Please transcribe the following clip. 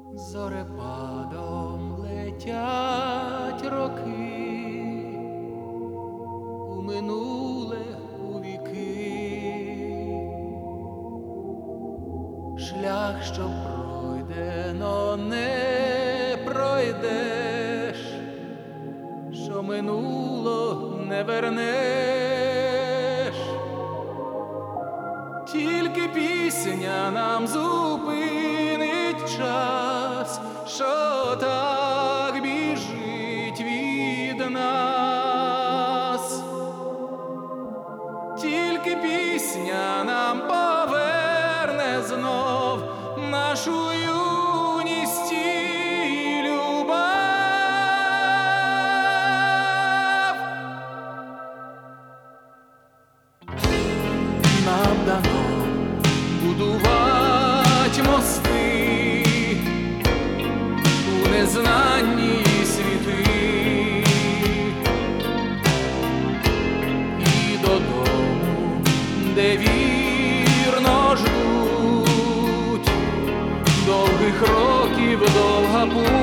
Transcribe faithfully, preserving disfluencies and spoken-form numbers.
Зорепадом летять роки, у минуле, у віки. Шлях, що пройдено, не пройдеш, що минуло не вернеш. Тільки пісня нам зупинить час, що так біжить від нас. Тільки пісня нам поверне знов нашу юність і любов. Нам дано будувати мости у незнанні світи, і додому, де вірно ждуть довгих років довга путь.